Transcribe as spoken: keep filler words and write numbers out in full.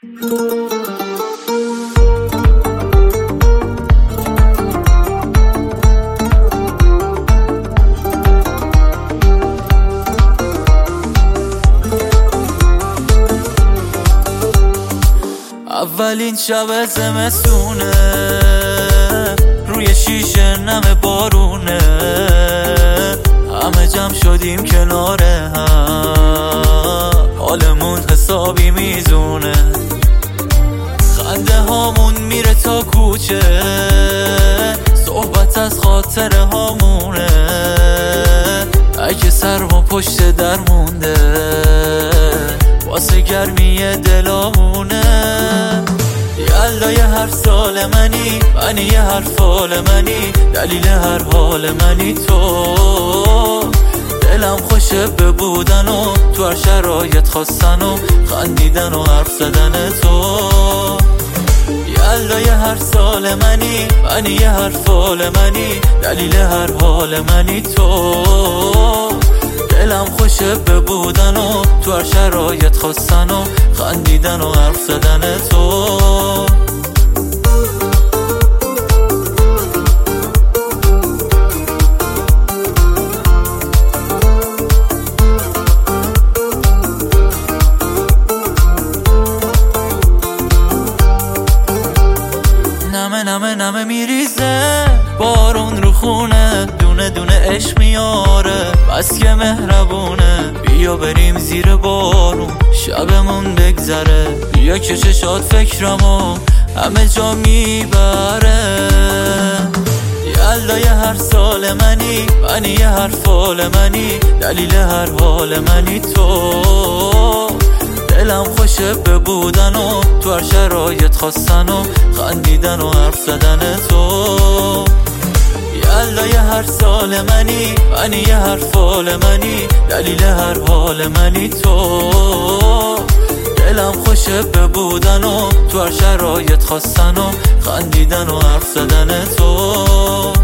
اولین شب زمستونه، روی شیشه نم بارونه، همه جمع شدیم کنار هم، حالمون حسابی میزونه، خنده هامون میره تا کوچه، صحبت از خاطره هامونه، اگه سرما پشت در مونده واسه گرمی دلامونه. یالله یه هر سال منی، منی یه هر فال منی، دلیل هر حال منی تو، دلم خوشه ببودن و تو هر شرایط خواستن و خندیدن و حرف زدن تو. یالله یه هر سال منی، منی یه هر فال منی، دلیل هر حال منی تو، دلم خوشه ببودن و تو هر شرایط خواستن و خندیدن و حرف زدن تو. نمه نمه نمه میریزه بارون رو خونه، دونه دونه عشق میاره بس که مهربونه. بیا بریم زیر بارون شبمون بگذره، بیا که چشات فکرمو همه جا میبره. یالله یه هر سال منی، منی یه هر فال منی، دلیل هر حال منی تو، دلم خوشه ببودن و تو هر شرایط خواستن و خندیدن و حرف زدن تو. یالله یه هر سال منی، منی یه هر فال منی، دلیل هر حال منی تو، دلم خوشه ببودن و تو هر شرایط خواستن و خندیدن و حرف زدن تو.